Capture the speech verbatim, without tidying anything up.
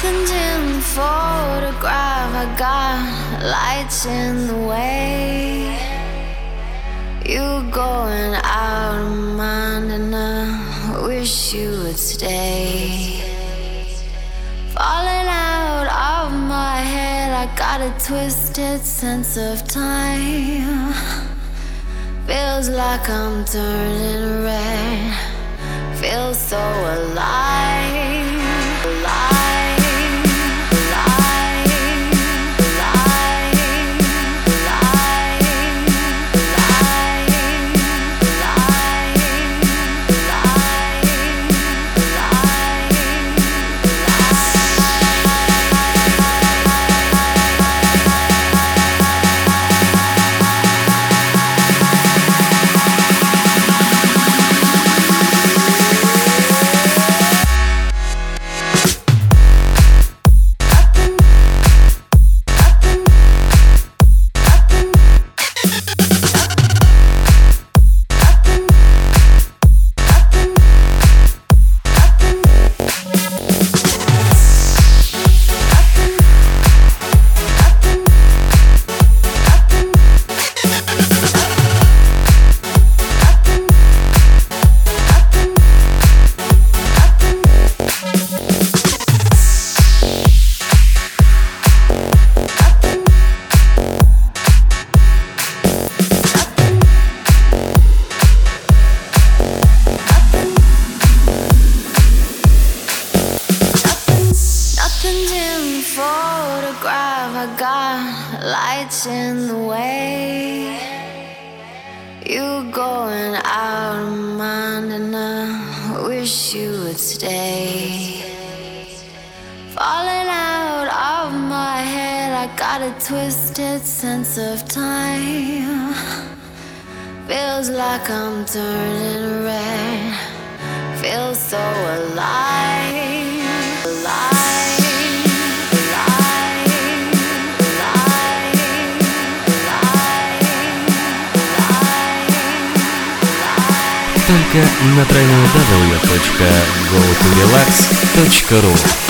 Nothing's in the photograph. I got lights in the way. You're going out of mind, and I wish you would stay. Falling out of my head, I got a twisted sense of time. Feels like I'm turning red. Feels so alive, alive, alive, alive, alive, photograph. I got lights in the way. You're going out of mind, and I wish you would stay. Falling out of my head, I got a twisted sense of time. Feels like I'm turning red. Feels so alive, alive. Только на дабл ю дабл ю дабл ю точка го ту релакс точка ру.